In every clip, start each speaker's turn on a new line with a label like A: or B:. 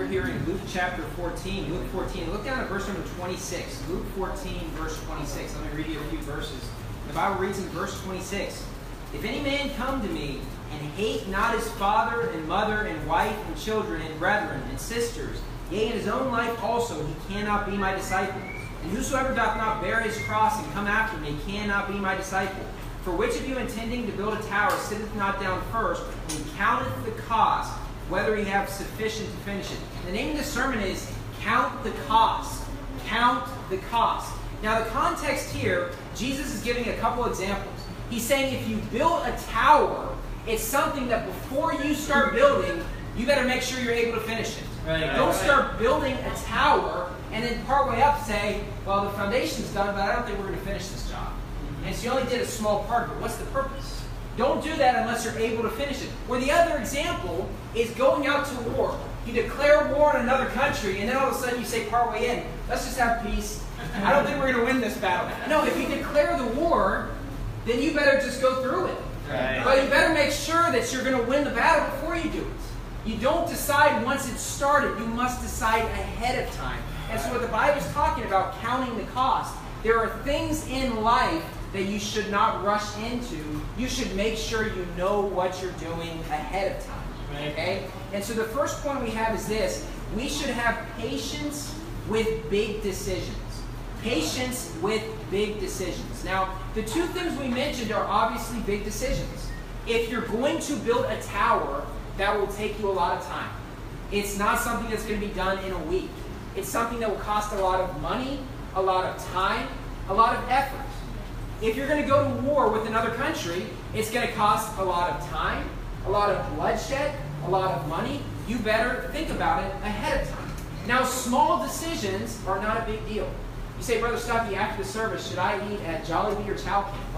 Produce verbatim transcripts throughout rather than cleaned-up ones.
A: We're here in Luke chapter fourteen. Luke fourteen. Look down at verse number twenty-six. Luke fourteen, verse twenty-six. Let me read you a few verses. The Bible reads in verse twenty-six, "If any man come to me and hate not his father and mother and wife and children and brethren and sisters, yea, and his own life also, he cannot be my disciple. And whosoever doth not bear his cross and come after me cannot be my disciple. For which of you intending to build a tower sitteth not down first and counteth the cost, whether he have sufficient to finish it?" The name of this sermon is Count the Cost. Count the cost. Now the context here, Jesus is giving a couple examples. He's saying if you build a tower, it's something that before you start building, you better make sure you're able to finish it.
B: Right,
A: Don't
B: right.
A: start building a tower and then partway up say, well, the foundation's done, but I don't think we're going to finish this job. And so you only did a small part of it. What's the purpose? Don't do that unless you're able to finish it. Or the other example is going out to war. You declare war on another country, and then all of a sudden you say partway in, let's just have peace. I don't think we're going to win this battle. No, if you declare the war, then you better just go through it.
B: Right.
A: But you better make sure that you're going to win the battle before you do it. You don't decide once it's started. You must decide ahead of time. And so what the Bible's talking about, counting the cost, there are things in life that you should not rush into. You should make sure you know what you're doing ahead of time. Okay? And so the first point we have is this. We should have patience with big decisions. Patience with big decisions. Now, the two things we mentioned are obviously big decisions. If you're going to build a tower, that will take you a lot of time. It's not something that's going to be done in a week. It's something that will cost a lot of money, a lot of time, a lot of effort. If you're going to go to war with another country, it's going to cost a lot of time, a lot of bloodshed, a lot of money. You better think about it ahead of time. Now, small decisions are not a big deal. You say, Brother Stuckey, after the service, should I eat at Jollibee or Chow King?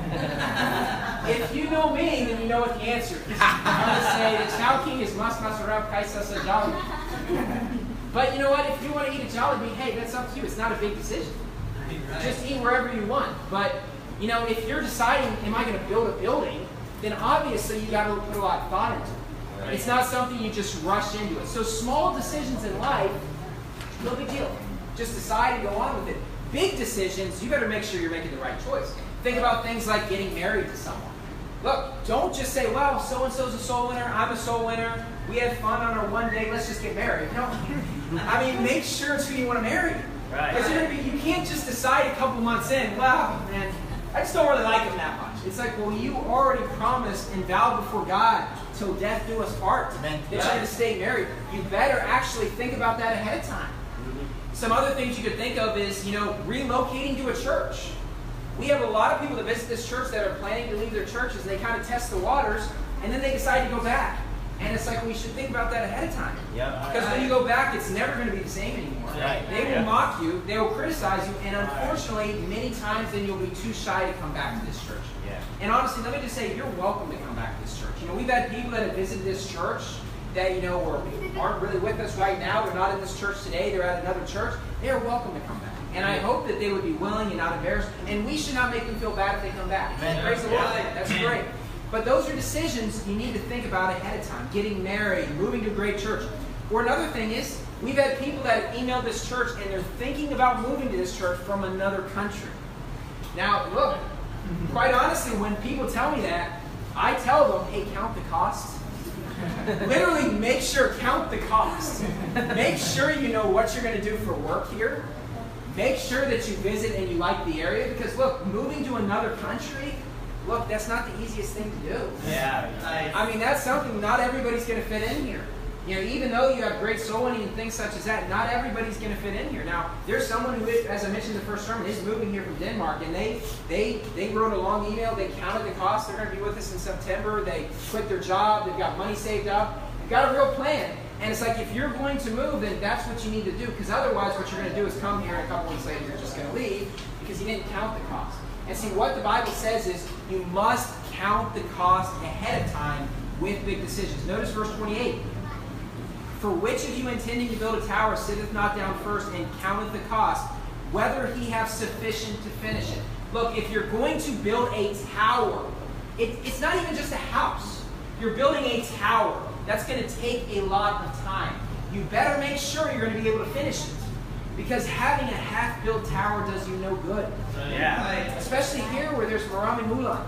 A: Well, if you know me, then you know what the answer is. I'm going to say the Chow King is mas masarap kaysa sa Jollibee. But you know what? If you want to eat at Jollibee, hey, that's up to you. It's not a big decision. Just eat wherever you want. But, you know, if you're deciding, am I going to build a building, then obviously you got to put a lot of thought into it. Right. It's not something you just rush into it. So small decisions in life, no big deal. Just decide and go on with it. Big decisions, you better make sure you're making the right choice. Think about things like getting married to someone. Look, don't just say, well, so-and-so's a soul winner, I'm a soul winner, we had fun on our one day, let's just get married. No. I mean, make sure it's who you want to marry.
B: Right.
A: Because you're gonna be, you can't just decide a couple months in, wow, man, I just don't really like him that much. It's like, well, you already promised and vowed before God till death do us part that you're going to stay married. You better actually think about that ahead of time. Some other things you could think of is, you know, relocating to a church. We have a lot of people that visit this church that are planning to leave their churches, and they kind of test the waters, and then they decide to go back. And it's like, we should think about that ahead of time.
B: Yep.
A: Because when you go back, it's never going to be the same anymore.
B: Right.
A: They will
B: Yep.
A: mock you, they will criticize you, and unfortunately, many times then you'll be too shy to come back to this church.
B: Yeah.
A: And honestly, let me just say, you're welcome to come back to this church. You know, we've had people that have visited this church that, you know, are, aren't really with us right now. They're not in this church today. They're at another church. They are welcome to come back. And I hope that they would be willing and not embarrassed. And we should not make them feel bad if they come back.
B: Amen.
A: Praise the Lord.
B: Yeah.
A: That's great. But those are decisions you need to think about ahead of time. Getting married, moving to a great church. Or another thing is, we've had people that have emailed this church and they're thinking about moving to this church from another country. Now, look, quite honestly, when people tell me that, I tell them, hey, count the cost. Literally, make sure, count the cost. Make sure you know what you're going to do for work here. Make sure that you visit and you like the area. Because, look, moving to another country, look, that's not the easiest thing to do.
B: Yeah.
A: I mean, that's something not everybody's going to fit in here. You know, even though you have great soul winning and things such as that, not everybody's going to fit in here. Now, there's someone who, is, as I mentioned in the first sermon, is moving here from Denmark, and they they they wrote a long email. They counted the cost. They're going to be with us in September. They quit their job. They've got money saved up. They've got a real plan. And it's like, if you're going to move, then that's what you need to do. Because otherwise, what you're going to do is come here and a couple weeks later, you're just going to leave because you didn't count the cost. And see, what the Bible says is you must count the cost ahead of time with big decisions. Notice verse twenty-eight. For which of you intending to build a tower sitteth not down first and counteth the cost, whether he have sufficient to finish it? Look, if you're going to build a tower, it, it's not even just a house. You're building a tower. That's going to take a lot of time. You better make sure you're going to be able to finish it. Because having a half-built tower does you no good.
B: Yeah.
A: Especially here where there's Marami Mulan.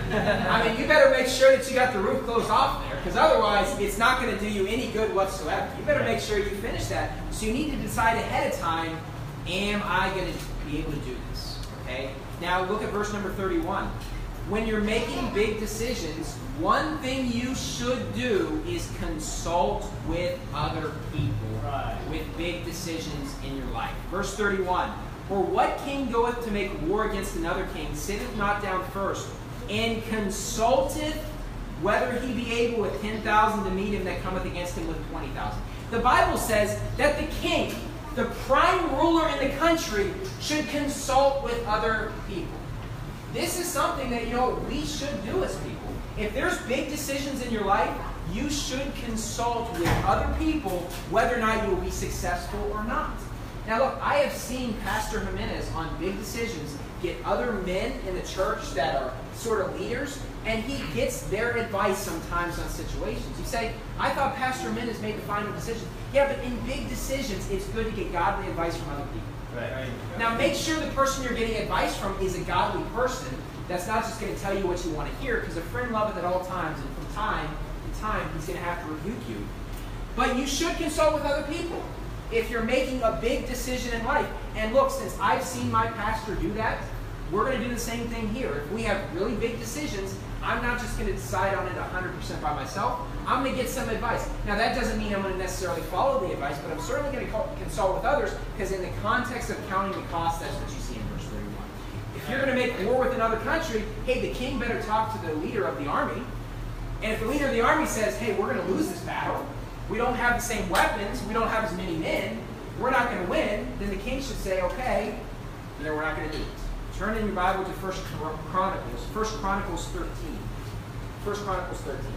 A: I mean, you better make sure that you got the roof closed off there, because otherwise it's not going to do you any good whatsoever. You better make sure you finish that. So you need to decide ahead of time, am I going to be able to do this? Okay? Now look at verse number thirty-one. When you're making big decisions, one thing you should do is consult with other people
B: Right.
A: with big decisions in your life. Verse thirty-one. For what king goeth to make war against another king, sitteth not down first, and consulteth whether he be able with ten thousand to meet him that cometh against him with twenty thousand. The Bible says that the king, the prime ruler in the country, should consult with other people. This is something that, you know, we should do as people. If there's big decisions in your life, you should consult with other people whether or not you will be successful or not. Now look, I have seen Pastor Jimenez on big decisions get other men in the church that are sort of leaders, and he gets their advice sometimes on situations. You say, I thought Pastor Jimenez made the final decision. Yeah, but in big decisions, it's good to get godly advice from other people.
B: Right.
A: Now make sure the person you're getting advice from is a godly person that's not just going to tell you what you want to hear, because a friend loveth at all times, and from time to time he's going to have to rebuke you. But you should consult with other people if you're making a big decision in life. And look, since I've seen my pastor do that, we're going to do the same thing here. If we have really big decisions, I'm not just going to decide on it one hundred percent by myself. I'm going to get some advice. Now, that doesn't mean I'm going to necessarily follow the advice, but I'm certainly going to consult with others, because in the context of counting the cost, that's what you see in verse thirty-one. If you're going to make war with another country, hey, the king better talk to the leader of the army. And if the leader of the army says, hey, we're going to lose this battle, we don't have the same weapons, we don't have as many men, we're not going to win, then the king should say, okay, then we're not going to do it. Turn in your Bible to First Chronicles, First Chronicles thirteen. First Chronicles thirteen.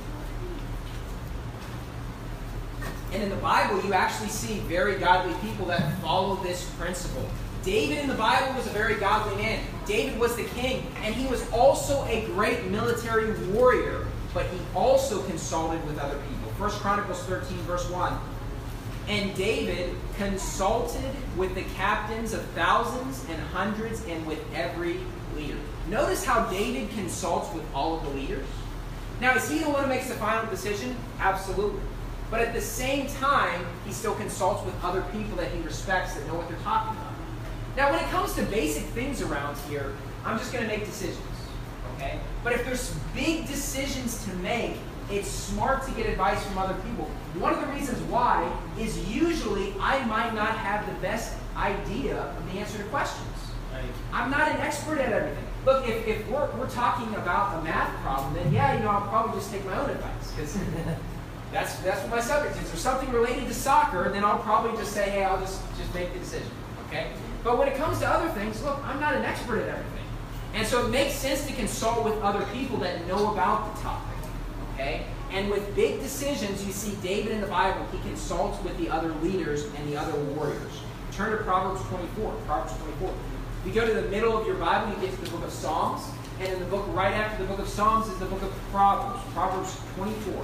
A: And in the Bible, you actually see very godly people that follow this principle. David in the Bible was a very godly man. David was the king, and he was also a great military warrior, but he also consulted with other people. First Chronicles thirteen, verse one. And David consulted with the captains of thousands and hundreds and with every leader. Notice how David consults with all of the leaders. Now, is he the one who makes the final decision? Absolutely. But at the same time, he still consults with other people that he respects that know what they're talking about. Now, when it comes to basic things around here, I'm just going to make decisions. Okay? But if there's big decisions to make, it's smart to get advice from other people. One of the reasons why is usually I might not have the best idea of the answer to questions.
B: Right.
A: I'm not an expert at everything. Look, if, if we're, we're talking about a math problem, then yeah, you know, I'll probably just take my own advice, because that's, that's what my subject is. If there's something related to soccer, then I'll probably just say, hey, I'll just, just make the decision. Okay? But when it comes to other things, look, I'm not an expert at everything. And so it makes sense to consult with other people that know about the topic. Okay? And with big decisions, you see David in the Bible, he consults with the other leaders and the other warriors. Turn to Proverbs twenty-four. Proverbs twenty-four. If you go to the middle of your Bible, you get to the book of Psalms. And in the book right after the book of Psalms is the book of Proverbs. Proverbs twenty-four.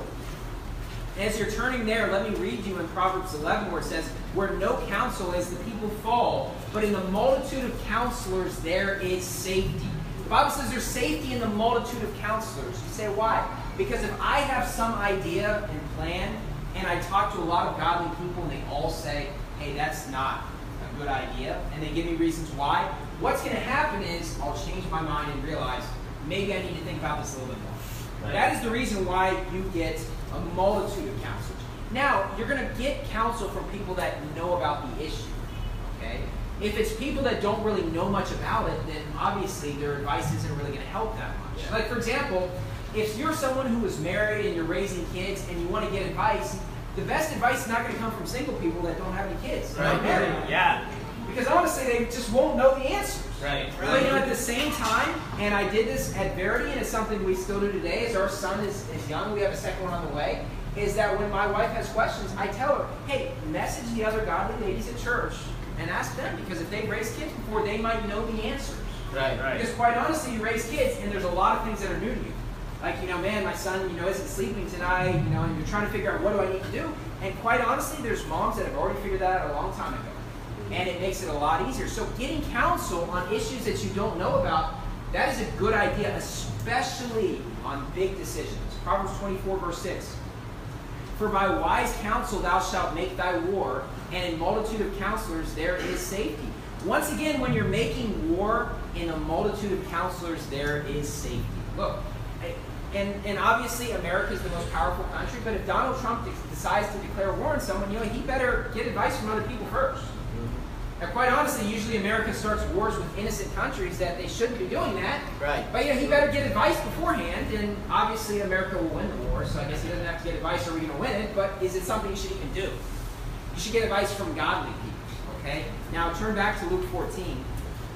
A: As you're turning there, let me read you in Proverbs eleven, where it says, where no counsel is, the people fall, but in the multitude of counselors there is safety. The Bible says there's safety in the multitude of counselors. You say, why? Because if I have some idea and plan, and I talk to a lot of godly people, and they all say, hey, that's not a good idea, and they give me reasons why, what's going to happen is I'll change my mind and realize maybe I need to think about this a little bit more. Right. That is the reason why you get a multitude of counselors. Now, you're going to get counsel from people that know about the issue. Okay? If it's people that don't really know much about it, then obviously their advice isn't really going to help that much. Like, for example, if you're someone who is married and you're raising kids and you want to get advice, the best advice is not going to come from single people that don't have any kids.
B: Right.
A: Married.
B: Yeah.
A: Because honestly, they just won't know the answers.
B: Right.
A: But you know, at the same time, and I did this at Verity, and it's something we still do today, as our son is, is young, we have a second one on the way, is that when my wife has questions, I tell her, hey, message the other godly ladies at church and ask them, because if they've raised kids before, they might know the answers.
B: Right, right.
A: Because quite honestly, you raise kids, and there's a lot of things that are new to you. Like, you know, man, my son, you know, isn't sleeping tonight, you know, and you're trying to figure out what do I need to do. And quite honestly, there's moms that have already figured that out a long time ago. And it makes it a lot easier. So getting counsel on issues that you don't know about, that is a good idea, especially on big decisions. Proverbs twenty-four, verse six. For by wise counsel thou shalt make thy war, and in multitude of counselors there is safety. Once again, when you're making war in a multitude of counselors, there is safety. Look, and, and obviously America is the most powerful country, but if Donald Trump decides to declare war on someone, you know, he better get advice from other people first. Now, quite honestly, usually America starts wars with innocent countries that they shouldn't be doing that.
B: Right.
A: But, you know, he better get advice beforehand, and obviously America will win the war, so I guess he doesn't have to get advice or we're going to win it, but is it something you should even do? You should get advice from godly people, okay? Now, turn back to Luke fourteen.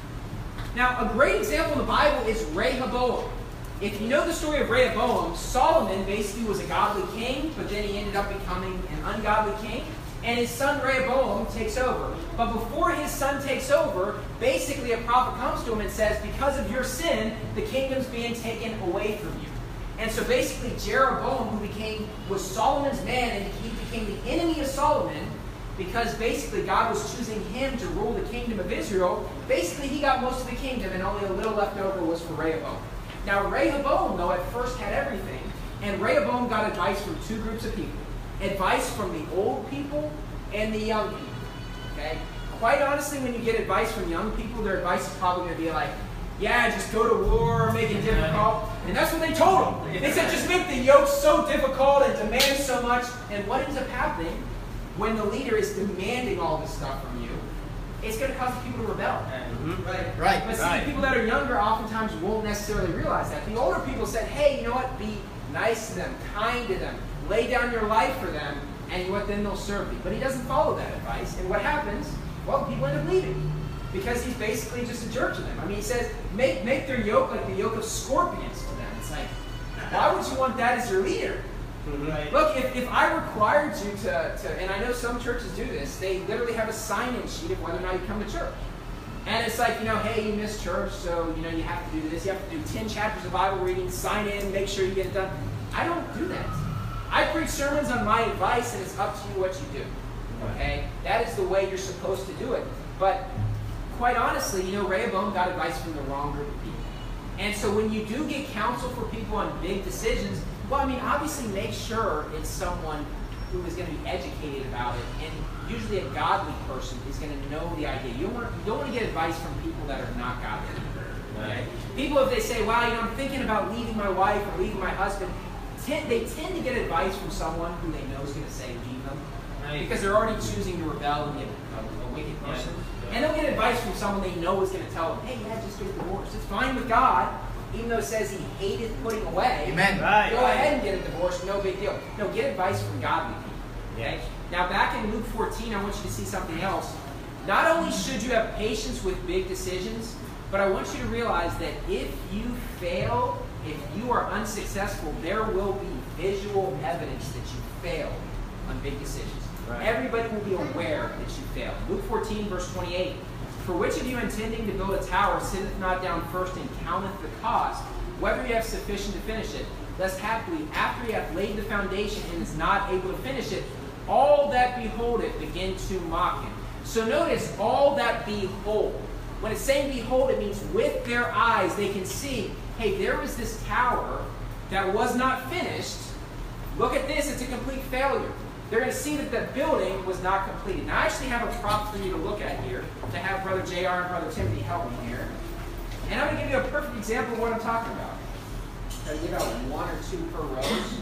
A: Now, a great example in the Bible is Rehoboam. If you know the story of Rehoboam, Solomon basically was a godly king, but then he ended up becoming an ungodly king. And his son Rehoboam takes over. But before his son takes over, basically a prophet comes to him and says, because of your sin, the kingdom's being taken away from you. And so basically Jeroboam, who became was Solomon's man, and he became the enemy of Solomon, because basically God was choosing him to rule the kingdom of Israel. Basically he got most of the kingdom, and only a little left over was for Rehoboam. Now Rehoboam, though, at first had everything. And Rehoboam got advice from two groups of people. Advice from the old people and the young people. Okay? Quite honestly, when you get advice from young people, their advice is probably going to be like, yeah, just go to war, make it difficult. And that's what they told him. They said, just make the yoke so difficult and demand so much. And what ends up happening when the leader is demanding all this stuff from you, it's going to cause people to rebel.
B: Mm-hmm.
A: Right?
B: Right.
A: But see,
B: right.
A: people that are younger oftentimes won't necessarily realize that. The older people said, hey, you know what? Be nice to them, kind to them. Lay down your life for them, and you know what? Then they'll serve you. But he doesn't follow that advice. And what happens? Well, people end up leaving. Because he's basically just a jerk to them. I mean, he says, make, make their yoke like the yoke of scorpions to them. It's like, why would you want that as your leader? Right. Look, if, if I required you to, to, and I know some churches do this, they literally have a sign-in sheet of whether or not you come to church. And it's like, you know, hey, you missed church, so, you know, you have to do this. You have to do ten chapters of Bible reading, sign in, make sure you get it done. I don't do that. I preach sermons on my advice, and it's up to you what you do. Okay? That is the way you're supposed to do it. But quite honestly, you know, Rehoboam got advice from the wrong group of people. And so when you do get counsel for people on big decisions, well, I mean, obviously make sure it's someone who is going to be educated about it. And usually a godly person is going to know the idea. You don't want to, you don't want to get advice from people that are not godly. Okay? People, if they say, wow, you know, I'm thinking about leaving my wife or leaving my husband, they tend to get advice from someone who they know is going to say leave them, right? Because they're already choosing to rebel and be a, a, a wicked person. Yeah. And they'll get advice from someone they know is going to tell them, hey, yeah, just get a divorce. It's fine with God, even though it says he hated putting away.
B: Amen.
A: Right. Go ahead and get a divorce, no big deal. No, get advice from godly people. Okay? Yes. Now back in Luke fourteen, I want you to see something else. Not only should you have patience with big decisions, but I want you to realize that if you fail, if you are unsuccessful, there will be visual evidence that you failed on big decisions. Right. Everybody will be aware that you failed. Luke fourteen, verse twenty-eight. For which of you intending to build a tower sitteth not down first and counteth the cost, whether you have sufficient to finish it? Lest haply, after he hath laid the foundation and is not able to finish it, all that behold it begin to mock him. So notice, all that behold. When it's saying behold, it means with their eyes they can see, hey, there was this tower that was not finished. Look at this, it's a complete failure. They're going to see that the building was not completed. Now, I actually have a prop for you to look at here, to have Brother J R and Brother Timothy help me here. And I'm going to give you a perfect example of what I'm talking about. I'm going to give out one or two per rows.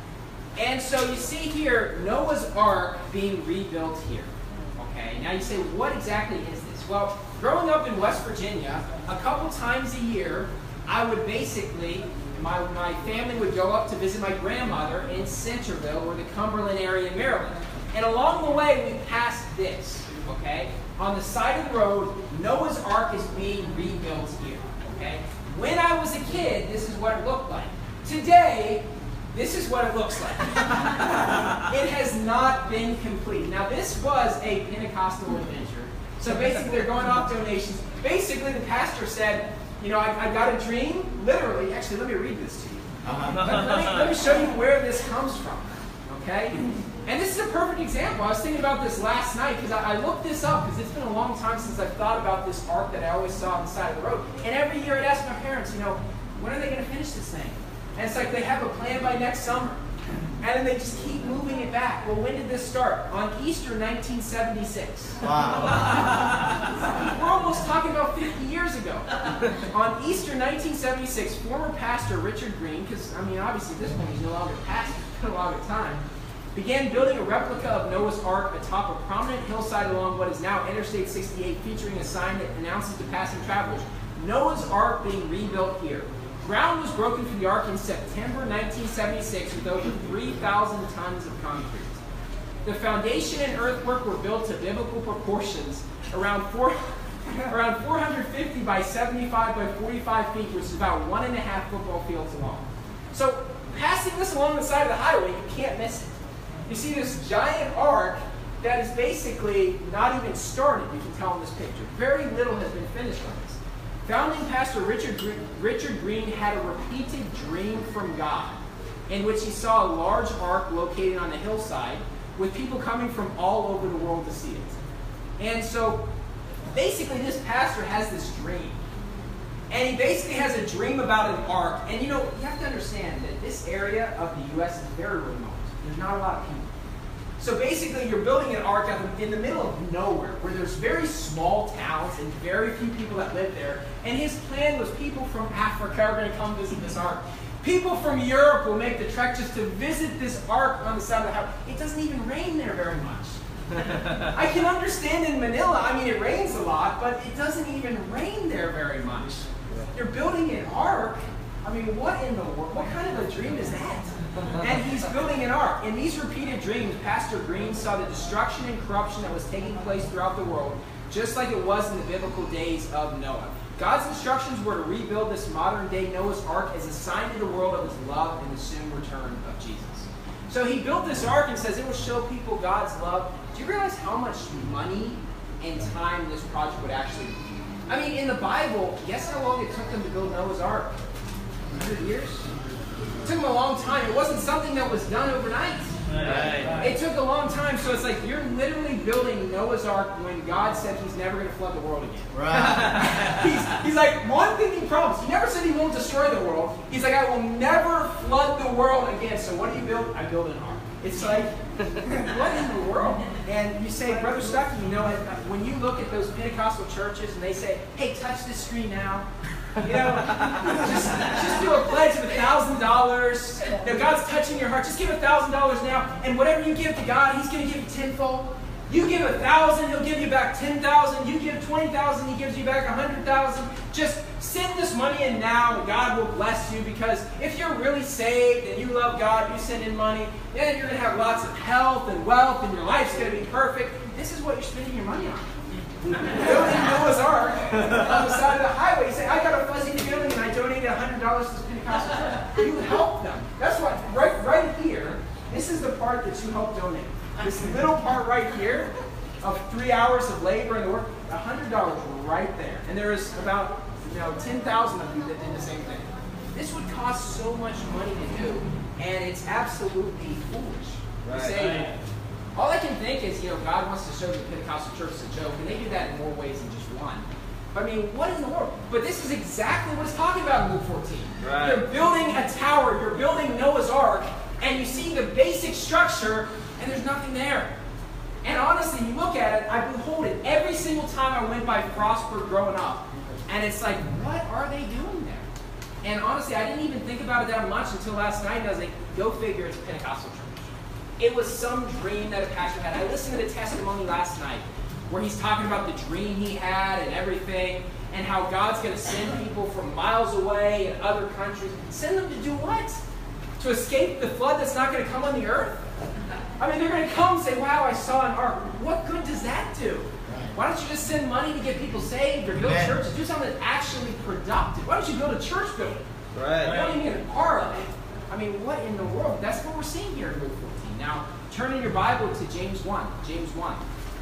A: And so you see here, Noah's Ark being rebuilt here. Okay, now you say, what exactly is this? Well, growing up in West Virginia, a couple times a year, I would basically, my, my family would go up to visit my grandmother in Centerville, or the Cumberland area in Maryland. And along the way, we passed this, okay? On the side of the road, Noah's Ark is being rebuilt here, okay? When I was a kid, this is what it looked like. Today, this is what it looks like. It has not been complete. Now, this was a Pentecostal adventure. So basically, they're going off donations. Basically, the pastor said, you know, I, I got a dream, literally. Actually, let me read this to you. Uh-huh. let, let, me, let me show you where this comes from, okay? And this is a perfect example. I was thinking about this last night because I, I looked this up because it's been a long time since I've thought about this ark that I always saw on the side of the road. And every year I'd ask my parents, you know, when are they going to finish this thing? And it's like they have a plan by next summer. And then they just keep moving it back. Well, when did this start? On Easter nineteen seventy-six.
B: Wow.
A: We're almost talking about fifty years ago. On Easter nineteen seventy-six, former pastor Richard Green, because, I mean, obviously at this point he's no longer pastor, it's been a long time, began building a replica of Noah's Ark atop a prominent hillside along what is now Interstate sixty-eight, featuring a sign that announces to passing travelers, Noah's Ark being rebuilt here. Ground was broken for the ark in September nineteen seventy-six with over three thousand tons of concrete. The foundation and earthwork were built to biblical proportions, around, four, around four hundred fifty by seventy-five by forty-five feet, which is about one and a half football fields long. So, passing this along the side of the highway, you can't miss it. You see this giant ark that is basically not even started, you can tell in this picture. Very little has been finished on this. Founding pastor Richard Green, Richard Green had a repeated dream from God in which he saw a large ark located on the hillside with people coming from all over the world to see it. And so basically this pastor has this dream. And he basically has a dream about an ark. And you know, you have to understand that this area of the U S is very remote. There's not a lot of people. So basically, you're building an ark out in the middle of nowhere, where there's very small towns and very few people that live there. And his plan was people from Africa are going to come visit this ark. People from Europe will make the trek just to visit this ark on the side of the house. It doesn't even rain there very much. I can understand in Manila, I mean, it rains a lot, but it doesn't even rain there very much. You're building an ark. I mean, what in the world? What kind of a dream is that? And he's building an ark. In these repeated dreams, Pastor Green saw the destruction and corruption that was taking place throughout the world, just like it was in the biblical days of Noah. God's instructions were to rebuild this modern-day Noah's Ark as a sign to the world of his love and the soon return of Jesus. So he built this ark and says it will show people God's love. Do you realize how much money and time this project would actually be? I mean, in the Bible, guess how long it took them to build Noah's Ark? one hundred years? It took them a long time. It wasn't something that was done overnight. Right. It took a long time, so it's like you're literally building Noah's Ark when God said he's never going to flood the world again. Right. he's, he's like, one thing he promised. He never said he won't destroy the world. He's like, I will never flood the world again. So what do you build? I build an ark. It's like, what in the world? And you say, Brother Stuckey, you know, when you look at those Pentecostal churches and they say, hey, touch this screen now. You know, just, just do a pledge of a thousand dollars. You know, God's touching your heart. Just give a thousand dollars now, and whatever you give to God, He's going to give you tenfold. You give a thousand, He'll give you back ten thousand. You give twenty thousand, He gives you back a hundred thousand. Just send this money in now, and God will bless you. Because if you're really saved and you love God, you send in money, then you're going to have lots of health and wealth, and your life's going to be perfect. This is what you're spending your money on. Building Noah's Ark on the side of the highway. You say, I got a fuzzy building and I donated one hundred dollars to this Pentecostal church. You help them. That's what, right, right here, this is the part that you help donate. This little part right here of three hours of labor and the work, one hundred dollars right there. And there is about, you know, ten thousand of you that did the same thing. This would cost so much money to do, and it's absolutely foolish. Right. You say, right. All I can think is, you know, God wants to show the Pentecostal church as a joke, and they do that in more ways than just one. I mean, what in the world? But this is exactly what it's talking about in Luke fourteen. Right. You're building a tower, you're building Noah's Ark, and you see the basic structure, and there's nothing there. And honestly, you look at it, I behold it every single time I went by Frostburg growing up, and it's like, what are they doing there? And honestly, I didn't even think about it that much until last night, and I was like, go figure, it's a Pentecostal church. It was some dream that a pastor had. I listened to the testimony last night where he's talking about the dream he had and everything, and how God's going to send people from miles away and other countries. Send them to do what? To escape the flood that's not going to come on the earth? I mean, they're going to come and say, wow, I saw an ark. What good does that do? Why don't you just send money to get people saved or build churches? Do something that's actually productive. Why don't you build a church building? Right. You don't even need a part of it. I mean, what in the world? That's what we're seeing here in Luke fourteen. Now, turn in your Bible to James one. James one.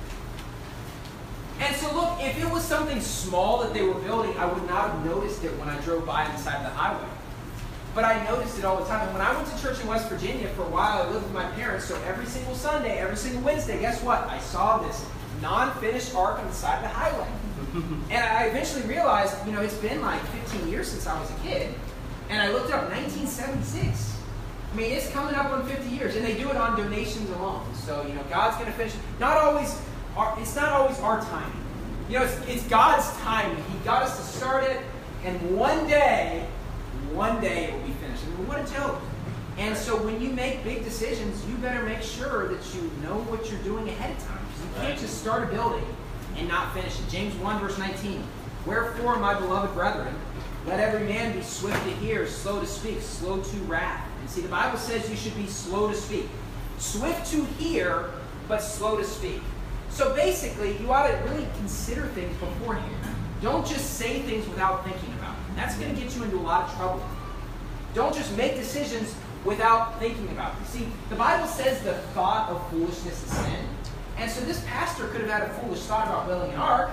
A: And so look, if it was something small that they were building, I would not have noticed it when I drove by on the side of the highway. but I noticed it all the time. And when I went to church in West Virginia for a while, I lived with my parents, so every single Sunday, every single Wednesday, guess what? I saw this non-finished ark on the side of the highway. And I eventually realized, you know, it's been like fifteen years since I was a kid, and I looked up nineteen seventy-six. I mean, it's coming up on fifty years, and they do it on donations alone. So, you know, God's going to finish. Not always, our, it's not always our timing. You know, it's, it's God's timing. He got us to start it, and one day, one day it will be finished. I mean, what a joke. And so when you make big decisions, you better make sure that you know what you're doing ahead of time. You can't just start a building and not finish it. James one, verse nineteen. Wherefore, my beloved brethren, let every man be swift to hear, slow to speak, slow to wrath. And see, the Bible says you should be slow to speak. Swift to hear, but slow to speak. So basically, you ought to really consider things beforehand. Don't just say things without thinking about them. That's going to get you into a lot of trouble. Don't just make decisions without thinking about them. See, the Bible says the thought of foolishness is sin. And so this pastor could have had a foolish thought about building an ark,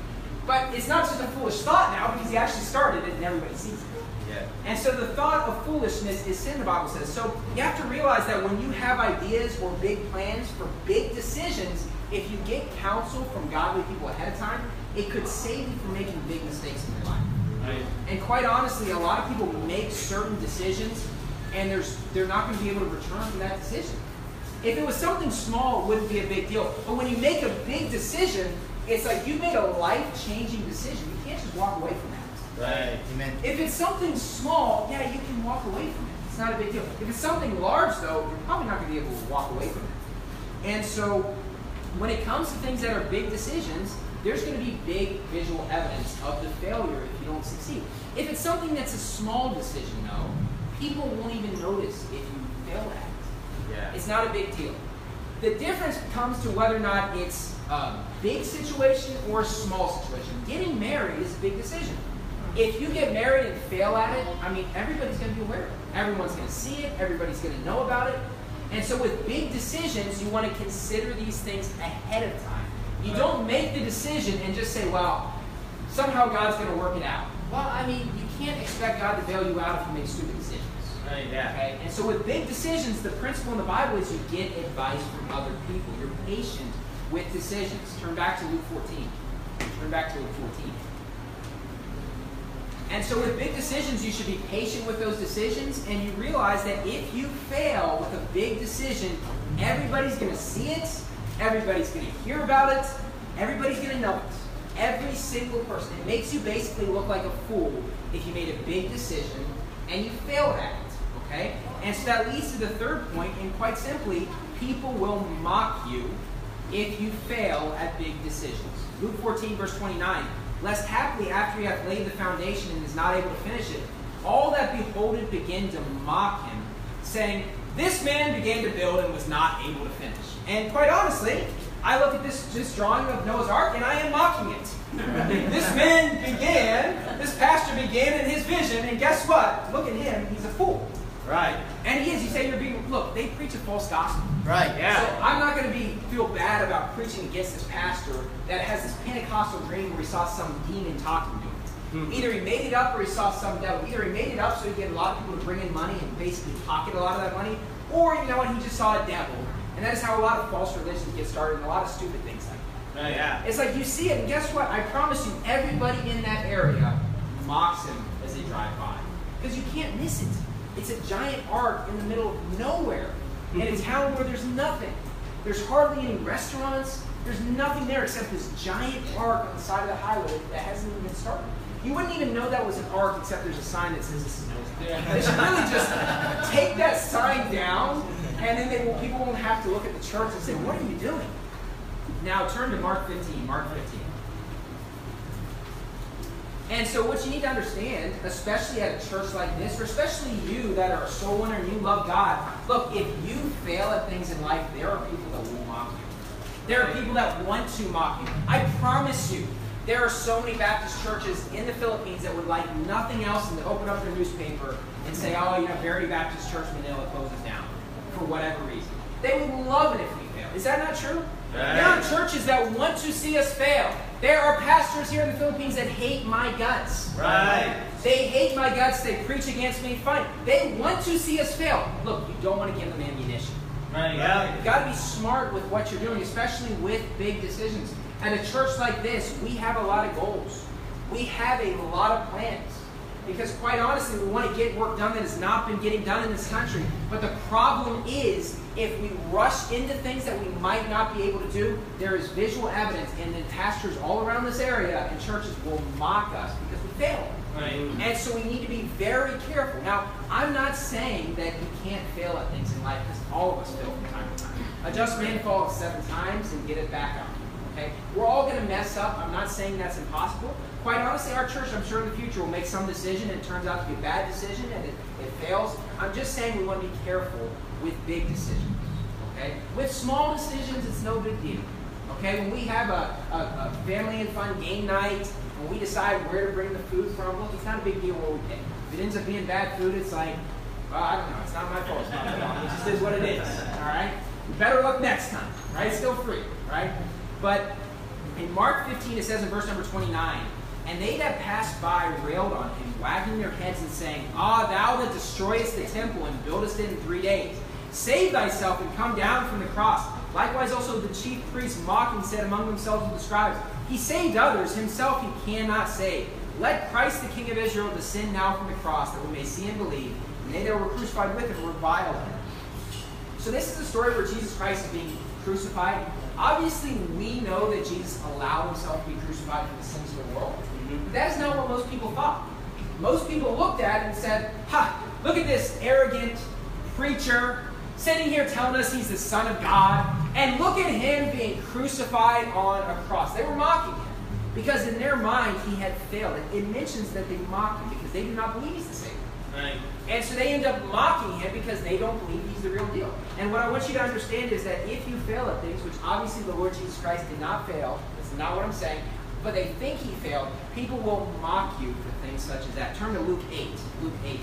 A: but it's not just a foolish thought now because he actually started it and everybody sees it. Yeah. And so the thought of foolishness is sin, the Bible says. So you have to realize that when you have ideas or big plans for big decisions, if you get counsel from godly people ahead of time, it could save you from making big mistakes in your life. Right. And quite honestly, a lot of people make certain decisions and there's they're not going to be able to return from that decision. If it was something small, it wouldn't be a big deal. But when you make a big decision, it's like you made a life-changing decision. You can't just walk away from that.
B: Right. Amen.
A: If it's something small, yeah, you can walk away from it. It's not a big deal. If it's something large, though, you're probably not going to be able to walk away from it. And so when it comes to things that are big decisions, there's going to be big visual evidence of the failure if you don't succeed. If it's something that's a small decision, though, people won't even notice if you fail at it. Yeah. It's not a big deal. The difference comes to whether or not it's a big situation or a small situation. Getting married is a big decision. If you get married and fail at it, I mean, everybody's going to be aware of it. Everyone's going to see it. Everybody's going to know about it. And so with big decisions, you want to consider these things ahead of time. You don't make the decision and just say, well, somehow God's going to work it out. Well, I mean, you can't expect God to bail you out if you make stupid decisions.
B: Right, yeah.
A: Okay? And so with big decisions, the principle in the Bible is you get advice from other people. You're patient with decisions. Turn back to Luke fourteen. Turn back to Luke fourteen. And so with big decisions, you should be patient with those decisions, and you realize that if you fail with a big decision, everybody's going to see it, everybody's going to hear about it, everybody's going to know it. Every single person. It makes you basically look like a fool if you made a big decision and you failed at it. Okay? And so that leads to the third point, and quite simply, people will mock you if you fail at big decisions. Luke fourteen, verse twenty-nine. Lest haply after he hath laid the foundation and is not able to finish it, all that behold it begin to mock him, saying, this man began to build and was not able to finish. And quite honestly, I look at this, this drawing of Noah's Ark and I am mocking it. This man began, this pastor began in his vision, and guess what? Look at him, he's a fool.
B: Right.
A: And he is. You say you're being, look, they preach a false gospel.
B: Right, yeah.
A: So I'm not going to be feel bad about preaching against this pastor that has this Pentecostal dream where he saw some demon talking to him. Mm-hmm. Either he made it up or he saw some devil. Either he made it up so he could get a lot of people to bring in money and basically pocket a lot of that money, or, you know what, he just saw a devil. And that is how a lot of false religions get started and a lot of stupid things like that.
B: Right, yeah.
A: It's like you see it, and guess what? I promise you, everybody in that area mocks him as they drive by. Because you can't miss it. It's a giant ark in the middle of nowhere, in a town where there's nothing. There's hardly any restaurants. There's nothing there except this giant ark on the side of the highway that hasn't even been started. You wouldn't even know that was an ark except there's a sign that says this is Noah's Ark. They should really just take that sign down, and then they will, people won't have to look at the church and say, what are you doing? Now turn to Mark fifteen. Mark fifteen. And so what you need to understand, especially at a church like this, or especially you that are a soul winner and you love God, look, if you fail at things in life, there are people that will mock you. There are people that want to mock you. I promise you, there are so many Baptist churches in the Philippines that would like nothing else than to open up their newspaper and say, oh, you know, Verity Baptist Church Manila closes down for whatever reason. They would love it if we fail. Is that not true? Right. There are churches that want to see us fail. There are pastors here in the Philippines that hate my guts.
B: Right.
A: They hate my guts. They preach against me. Fine. They want to see us fail. Look, you don't want to give them ammunition.
B: Right. Yeah.
A: You've got to be smart with what you're doing, especially with big decisions. At a church like this, we have a lot of goals. We have a lot of plans. Because quite honestly, we want to get work done that has not been getting done in this country. But the problem is, if we rush into things that we might not be able to do, there is visual evidence, and then pastors all around this area and churches will mock us because we fail.
B: Right.
A: And so we need to be very careful. Now, I'm not saying that you can't fail at things in life, because all of us fail from time to time. A just man falls seven times and get it back up. Okay? We're all going to mess up. I'm not saying that's impossible. Quite honestly, our church, I'm sure in the future, will make some decision and it turns out to be a bad decision and it, it fails. I'm just saying we want to be careful with big decisions. Okay? With small decisions, it's no big deal. Okay? When we have a, a, a family and fun game night, when we decide where to bring the food from, look, it's not a big deal where we pick. If it ends up being bad food, it's like, well, I don't know. It's not my fault. It's not my fault. It just is what it is. All right? Better luck next time. Right? It's still free. Right? But in Mark fifteen, it says in verse number twenty-nine, and they that passed by railed on him, wagging their heads and saying, Ah, thou that destroyest the temple and buildest it in three days, save thyself and come down from the cross. Likewise also the chief priests mocking said among themselves with the scribes, He saved others, himself he cannot save. Let Christ the King of Israel descend now from the cross, that we may see and believe. And they that were crucified with him reviled him. So this is the story where Jesus Christ is being crucified. Obviously, we know that Jesus allowed himself to be crucified for the sins of the world. But that is not what most people thought. Most people looked at it and said, Ha, look at this arrogant preacher sitting here telling us he's the Son of God. And look at him being crucified on a cross. They were mocking him because in their mind he had failed. It, it mentions that they mocked him because they do not believe he's the Savior.
B: Right.
A: And so they end up mocking him because they don't believe he's the real deal. And what I want you to understand is that if you fail at things, which obviously the Lord Jesus Christ did not fail, that's not what I'm saying, but they think he failed, people will mock you for things such as that. Turn to Luke eight. Luke eight.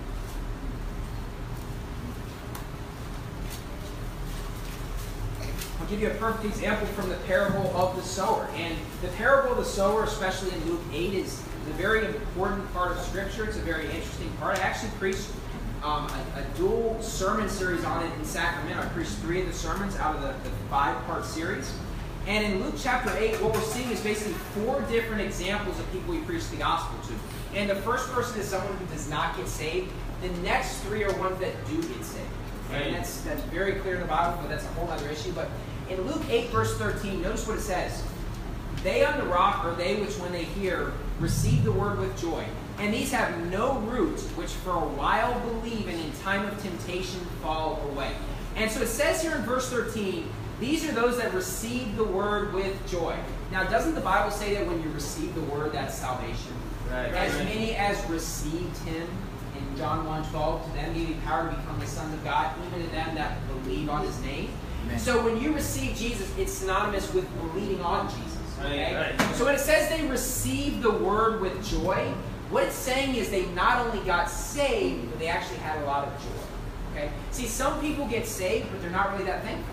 A: I'll give you a perfect example from the parable of the sower. And the parable of the sower, especially in Luke eight, is a very important part of Scripture. It's a very interesting part. I actually preached um, a, a dual sermon series on it in Sacramento. I preached three of the sermons out of the, the five-part series. And in Luke chapter eight, what we're seeing is basically four different examples of people we preach the gospel to. And the first person is someone who does not get saved. The next three are ones that do get saved. And that's, that's very clear in the Bible, but that's a whole other issue. But in Luke eight, verse thirteen, notice what it says. They on the rock are they which when they hear receive the word with joy. And these have no root, which for a while believe, and in time of temptation fall away. And so it says here in verse thirteen, these are those that receive the word with joy. Now, doesn't the Bible say that when you receive the word, that's salvation?
B: Right.
A: As many as received him, in John one twelve, to them gave he power to become the sons of God, even to them that believe on his name. Amen. So when you receive Jesus, it's synonymous with believing on Jesus. Okay?
B: Right, right.
A: So when it says they received the word with joy, what it's saying is they not only got saved, but they actually had a lot of joy. Okay? See, some people get saved, but they're not really that thankful.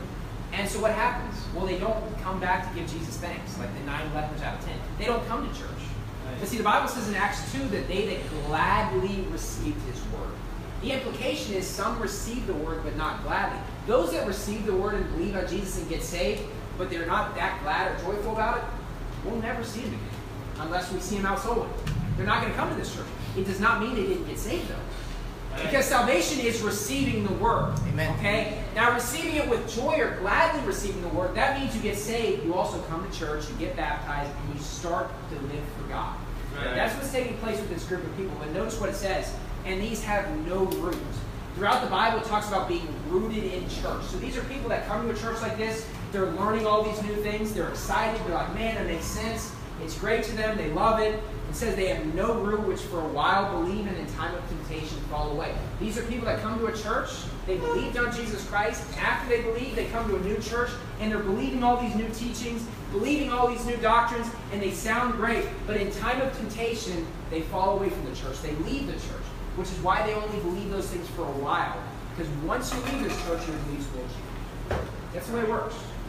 A: And so what happens? Well, they don't come back to give Jesus thanks, like the nine lepers out of ten. They don't come to church. Right. But see, the Bible says in Acts two that they that gladly received his word. The implication is some receive the word, but not gladly. Those that receive the word and believe on Jesus and get saved, but they're not that glad or joyful about it, we'll never see him again, unless we see him out soul winning. They're not going to come to this church. It does not mean they didn't get saved, though. Because salvation is receiving the word. Amen. Okay? Now, receiving it with joy or gladly receiving the word, that means you get saved, you also come to church, you get baptized, and you start to live for God. Right. That's what's taking place with this group of people. But notice what it says, and these have no root. Throughout the Bible, it talks about being rooted in church. So these are people that come to a church like this, they're learning all these new things, they're excited, they're like, man, it makes sense, it's great to them, they love it. It says they have no root, which for a while believe and in time of temptation fall away. These are people that come to a church, they believed on Jesus Christ. After they believe, they come to a new church, and they're believing all these new teachings, believing all these new doctrines, and they sound great. But in time of temptation, they fall away from the church. They leave the church, which is why they only believe those things for a while. Because once you leave this church, your beliefs will change. That's the way it works.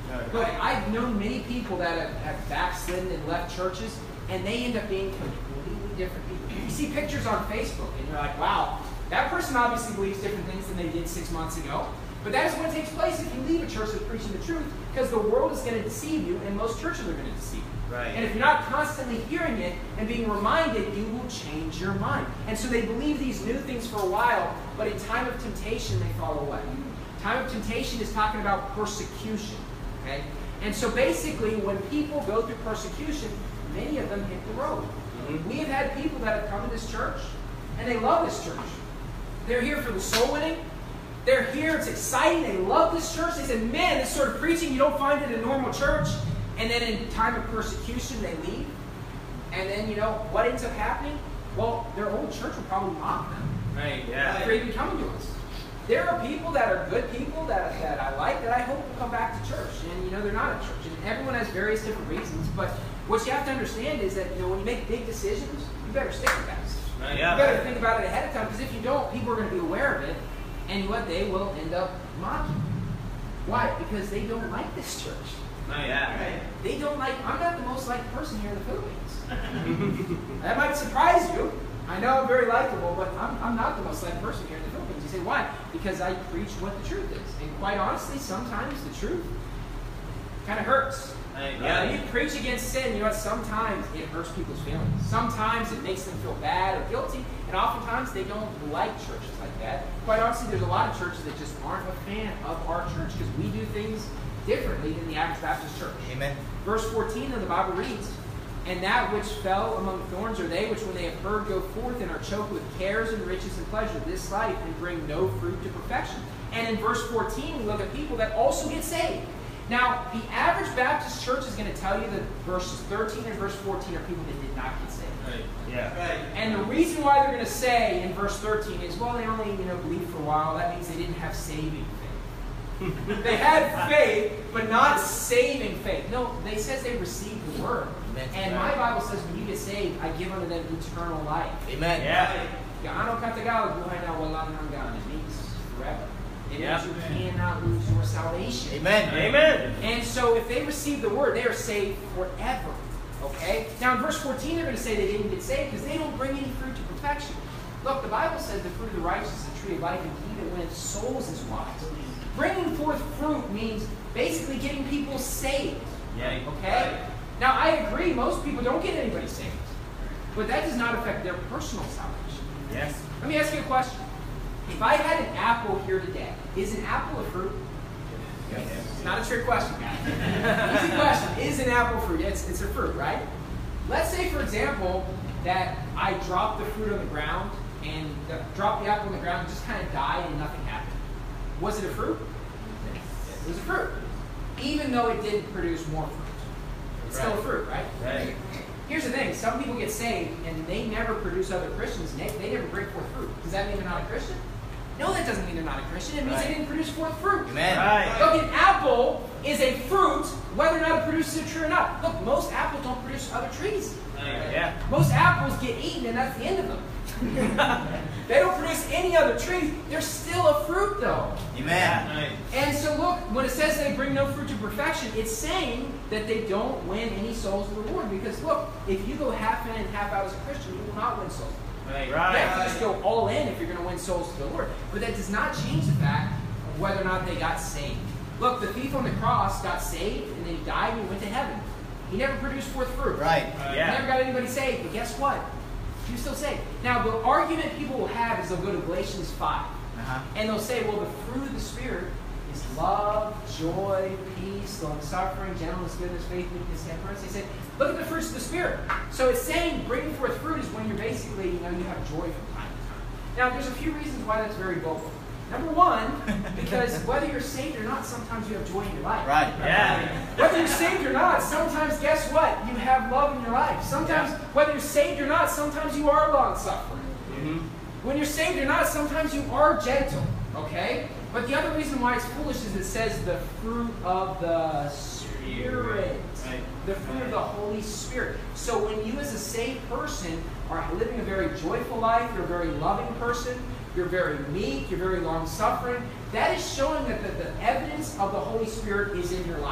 A: Look, I've known many people that have, have backslidden and left churches, and they end up being completely different people. You see pictures on Facebook, and you're like, wow, that person obviously believes different things than they did six months ago. But that is what takes place if you leave a church that's preaching the truth, because the world is going to deceive you, and most churches are going to deceive you.
B: Right.
A: And if you're not constantly hearing it and being reminded, you will change your mind. And so they believe these new things for a while, but in time of temptation, they fall away. Time of temptation is talking about persecution. Okay? And so basically, when people go through persecution, many of them hit the road. Mm-hmm. We have had people that have come to this church, and they love this church. They're here for the soul winning. They're here, it's exciting, they love this church. They said, man, this sort of preaching, you don't find it in a normal church. And then in time of persecution, they leave. And then, you know, what ends up happening? Well, their old church will probably mock them.
B: Right, yeah.
A: For even coming to us. There are people that are good people that, that I like that I hope will come back to church. And, you know, they're not at church. And everyone has various different reasons. But what you have to understand is that, you know, when you make big decisions, you better stick with that.
B: Right, yeah.
A: You better think about it ahead of time, because if you don't, people are going to be aware of it. And what they will end up mocking. Why? Because they don't like this church.
B: Oh, yeah.
A: Right? They don't like, I'm not the most liked person here in the Philippines. That might surprise you. I know I'm very likable, but I'm, I'm not the most liked person here in the Philippines. You say, why? Because I preach what the truth is. And quite honestly, sometimes the truth kind of hurts.
B: Right, yeah.
A: When you preach against sin, you know what? Sometimes it hurts people's feelings. Sometimes it makes them feel bad or guilty. And oftentimes they don't like churches like that. Quite honestly, there's a lot of churches that just aren't a fan of our church because we do things differently than the average Baptist church.
B: Amen.
A: Verse fourteen of the Bible reads, and that which fell among thorns are they which when they have heard go forth and are choked with cares and riches and pleasure this life and bring no fruit to perfection. And in verse fourteen, we look at people that also get saved. Now, the average Baptist church is going to tell you that verses thirteen and verse fourteen are people that did not get saved.
B: Right. Yeah. Right.
A: And the reason why they're going to say in verse thirteen is, well, they only, you know, believed for a while. That means they didn't have saving faith. They had faith, but not saving faith. No, they says they received the word.
B: Amen.
A: And my Bible says when you get saved, I give unto them eternal life.
B: Amen. Yeah.
A: Gaano katagal, buhay na walang hanggan. It means forever. It
B: Yeah.
A: means you cannot lose your salvation.
B: Amen. Amen.
A: And so if they receive the word, they are saved forever. Okay? Now in verse fourteen, they're going to say they didn't get saved because they don't bring any fruit to perfection. Look, the Bible says the fruit of the righteous is the tree of life, and he that winneth souls is wise. Bringing forth fruit means basically getting people saved.
B: Yeah.
A: Okay? Now I agree, most people don't get anybody saved. But that does not affect their personal salvation.
B: Yes.
A: Let me ask you a question. If I had an apple here today, is an apple a fruit?
B: Yes.
A: It's not a trick question, guys. Easy question. Is an apple fruit? It's, it's a fruit, right? Let's say, for example, that I drop the fruit on the ground and the, drop the apple on the ground and just kind of died and nothing happened. Was it a fruit? It was a fruit. Even though it didn't produce more fruit. It's
B: Right.
A: still a fruit, right?
B: Right.
A: Here's the thing. Some people get saved and they never produce other Christians. And they, they never bring forth fruit. Does that mean they're not a Christian? No, that doesn't mean they're not a Christian. It means
B: Right.
A: they didn't produce forth fruit.
B: Amen. Right.
A: Look, an apple is a fruit, whether or not it produces a tree or not. Look, most apples don't produce other trees.
B: Right. Yeah.
A: Most apples get eaten, and that's the end of them. They don't produce any other trees. They're still a fruit, though.
B: Amen. Right.
A: And so look, when it says they bring no fruit to perfection, it's saying that they don't win any souls to the Lord. Because look, if you go half in and half out as a Christian, you will not win souls.
B: Right.
A: You have to just go all in if you're going to win souls to the Lord. But that does not change the fact of whether or not they got saved. Look, the thief on the cross got saved, and then he died and he went to heaven. He never produced forth fruit.
B: Right.
A: Uh,
B: Yeah.
A: He never got anybody saved, but guess what? He was still saved. Now, the argument people will have is they'll go to Galatians five.
B: Uh-huh.
A: And they'll say, well, the fruit of the Spirit is love, joy, peace, long-suffering, gentleness, goodness, faith, meekness, temperance. They say, look at the fruits of the Spirit. So it's saying bringing forth fruit is when you're basically, you know, you have joy from time to time. Now, there's a few reasons why that's very vocal. Number one, because whether you're saved or not, sometimes you have joy in your life.
B: Right. Yeah.
A: Whether you're saved or not, sometimes, guess what? You have love in your life. Sometimes,
B: Yeah.
A: whether you're saved or not, sometimes you are long-suffering.
B: Mm-hmm.
A: When you're saved or not, sometimes you are gentle. Okay? But the other reason why it's foolish is it says the fruit of the Spirit.
B: Right.
A: The fruit of the Holy Spirit. So when you as a saved person are living a very joyful life, you're a very loving person, you're very meek, you're very long-suffering, that is showing that the, the evidence of the Holy Spirit is in your life.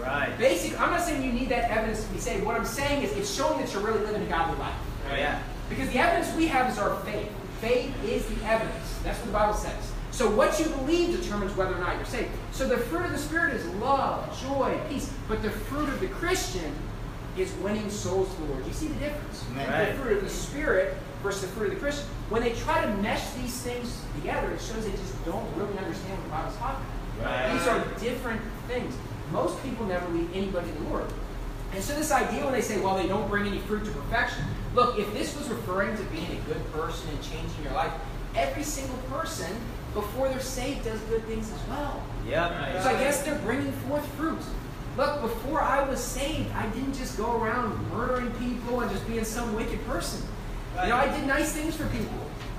B: Right.
A: Basically, I'm not saying you need that evidence to be saved. What I'm saying is it's showing that you're really living a godly life.
B: Right. Yeah.
A: Because the evidence we have is our faith. Faith is the evidence. That's what the Bible says. So what you believe determines whether or not you're saved. So the fruit of the Spirit is love, joy, peace. But the fruit of the Christian is winning souls to the Lord. You see the difference?
B: Right.
A: The fruit of the Spirit versus the fruit of the Christian. When they try to mesh these things together, it shows they just don't really understand what the Bible's talking about.
B: Right.
A: These are different things. Most people never lead anybody to the Lord. And so this idea when they say, well, they don't bring any fruit to perfection. Look, if this was referring to being a good person and changing your life, every single person, before they're saved, does good things as well.
B: Yep.
A: So I guess they're bringing forth fruit. Look, before I was saved, I didn't just go around murdering people and just being some wicked person. You know, I did nice things for people.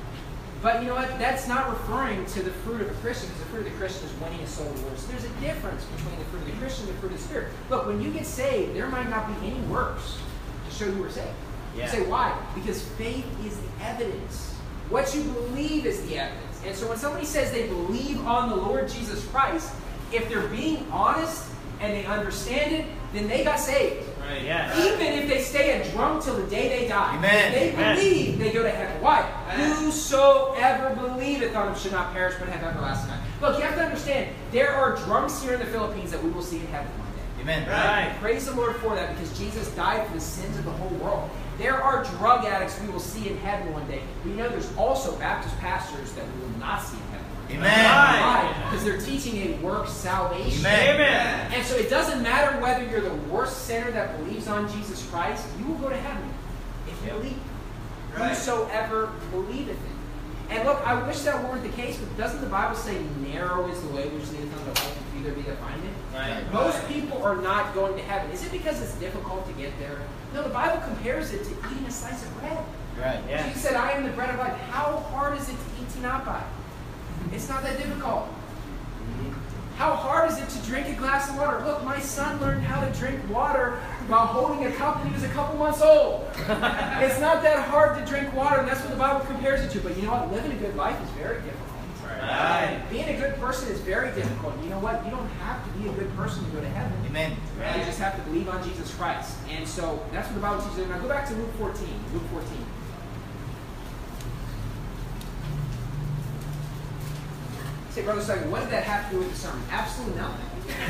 A: But you know what? That's not referring to the fruit of a Christian, because the fruit of the Christian is winning a soul to the Lord. So there's a difference between the fruit of the Christian and the fruit of the Spirit. Look, when you get saved, there might not be any works to show you were saved.
B: Yeah.
A: You say, why? Because faith is the evidence. What you believe is the evidence. And so when somebody says they believe on the Lord Jesus Christ, if they're being honest and they understand it, then they got saved.
B: Right. Yeah.
A: Even if they stay a drunk till the day they die.
C: Amen.
A: If they
B: Amen.
A: believe, they go to heaven. Why?
C: Amen.
A: Whosoever believeth on him should not perish but have everlasting life. Look, you have to understand, there are drunks here in the Philippines that we will see in heaven one day.
C: Amen.
B: Right.
A: Praise the Lord for that, because Jesus died for the sins of the whole world. There are drug addicts we will see in heaven one day. We know there's also Baptist pastors that we will not see in heaven one day.
C: Amen.
A: Why? Because they're teaching a work salvation.
C: Amen.
B: Amen.
A: And so it doesn't matter whether you're the worst sinner that believes on Jesus Christ, you will go to heaven if you
B: Yep.
A: believe.
C: Right.
A: Whosoever believeth it. And look, I wish that weren't the case, but doesn't the Bible say narrow is the way which leadeth unto life, and few there be that find it?
B: Right.
A: Most people are not going to heaven. Is it because it's difficult to get there? No, the Bible compares it to eating a slice of bread.
C: Right.
B: Yeah.
A: Jesus said, I am the bread of life. How hard is it to eat tinapay? It's not that difficult. How hard is it to drink a glass of water? Look, my son learned how to drink water while holding a cup when he was a couple months old. It's not that hard to drink water, and that's what the Bible compares it to. But you know what? Living a good life is very difficult.
B: Right.
A: Being a good person is very difficult. You know what? You don't have to be a good person to go to heaven.
C: Amen.
A: You just have to believe on Jesus Christ. And so that's what the Bible teaches. Now go back to Luke fourteen. Luke fourteen. Say, Brother Stuggy, what did that have to do with the sermon? Absolutely nothing.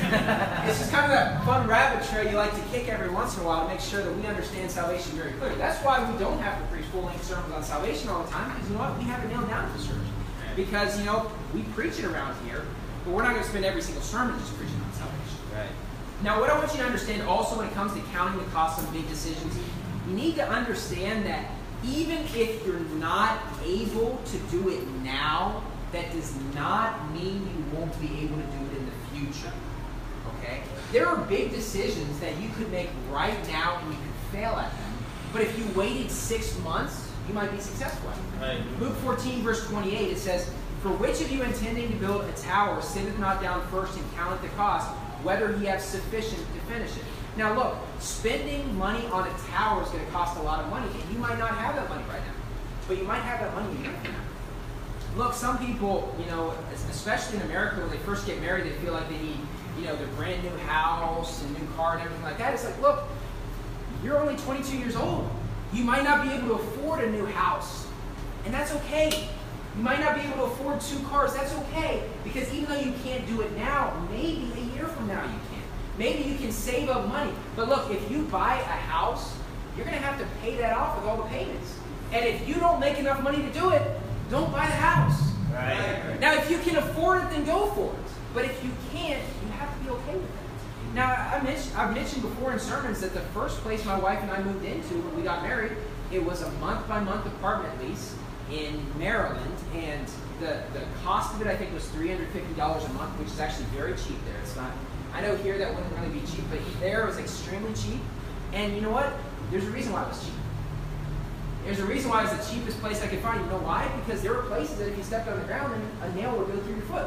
A: It's just kind of that fun rabbit trail you like to kick every once in a while to make sure that we understand salvation very clearly. That's why we don't have to preach full-length sermons on salvation all the time, because you know what? We have it nailed down at the church. Because, you know, we preach it around here, but we're not going to spend every single sermon just preaching on salvation.
B: Right.
A: Now, what I want you to understand also when it comes to counting the cost of big decisions, you need to understand that even if you're not able to do it now, that does not mean you won't be able to do it in the future. Okay? There are big decisions that you could make right now and you could fail at them. But if you waited six months, you might be successful at them.
B: Right.
A: Luke fourteen, verse twenty-eight, it says, For which of you intending to build a tower sitteth not down first and counteth the cost, whether he have sufficient to finish it? Now look, spending money on a tower is going to cost a lot of money, and you might not have that money right now. But you might have that money a year from now. Look, some people, you know, especially in America, when they first get married, they feel like they need, you know, their brand new house and new car and everything like that. It's like, look, you're only twenty-two years old. You might not be able to afford a new house. And that's okay. You might not be able to afford two cars. That's okay. Because even though you can't do it now, maybe a year from now you can. Maybe you can save up money. But look, if you buy a house, you're going to have to pay that off with all the payments. And if you don't make enough money to do it, don't buy the house.
B: Right.
A: Now, if you can afford it, then go for it. But if you can't, you have to be okay with it. Now, I mentioned, I've mentioned before in sermons that the first place my wife and I moved into when we got married, it was a month-by-month apartment lease in Maryland. And the, the cost of it, I think, was three hundred fifty dollars a month, which is actually very cheap there. It's not, I know here that wouldn't really be cheap, but there it was extremely cheap. And you know what? There's a reason why it was cheap. There's a reason why it's the cheapest place I could find. You know why? Because there were places that if you stepped on the ground, then a nail would go through your foot.